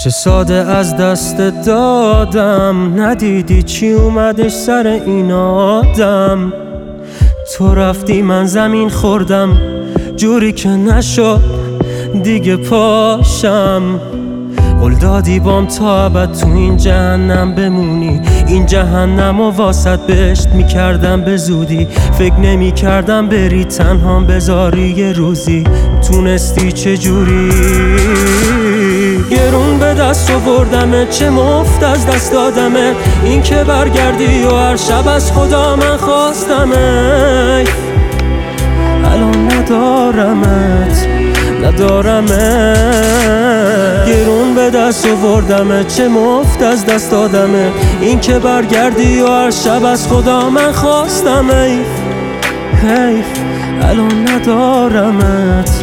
چه ساده از دست دادم، ندیدی چی اومدش سر این آدم. تو رفتی من زمین خوردم، جوری که نشد دیگه پاشم. قول دادی بام تا ابد تو این جهنم بمونی، این جهنم و واسط بهشت میکردم به زودی. فکر نمی کردم بری تنهام بذاری یه روزی. تونستی چجوری گرون به دست آوردمه، چه مفت از دست دادمه. این که برگردی و هر شب از خدا من خواستمه، الان ندارمت گرون به دست آوردمه، چه مفت از دست دادمه. این که برگردی و هر شب از خدا من خواستمه. حیف الان ندارمت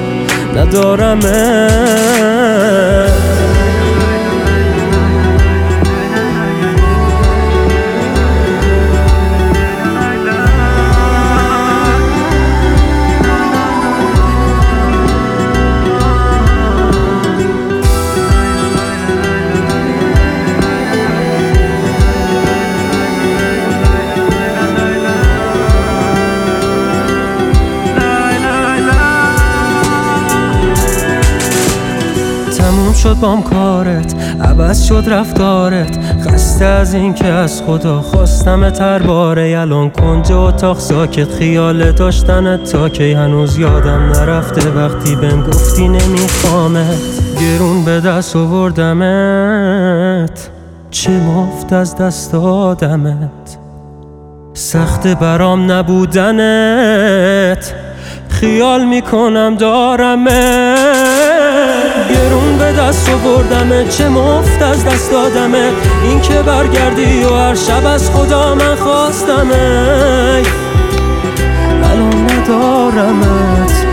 تموم شد بام کارت، عوض شد رفتارت. خسته از این که از خدا خواستم هر باره. الان کنج اتاق ساکت، خیال داشتنت تا که هنوز یادم نرفته وقتی بهم گفتی نمیخوامت. گرون به دست آوردمت، چه مفت از دست دادمت. سخت برام نبودنت، خیال میکنم دارمت. گرون به دست آوردمه، چه مفت از دست دادمه. این که برگردی و هر شب از خدا من خواستمه، الان ندارمت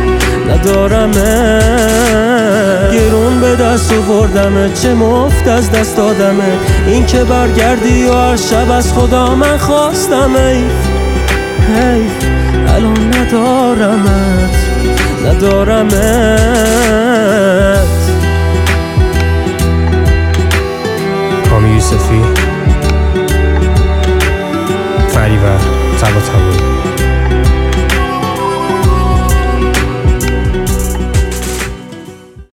گرون به دست آوردمه، چه مفت از دست دادمه. این که برگردی و هر شب از خدا من خواستمه. حیف الان ندارمت کامی یوسفی، فریبر طباطبایی.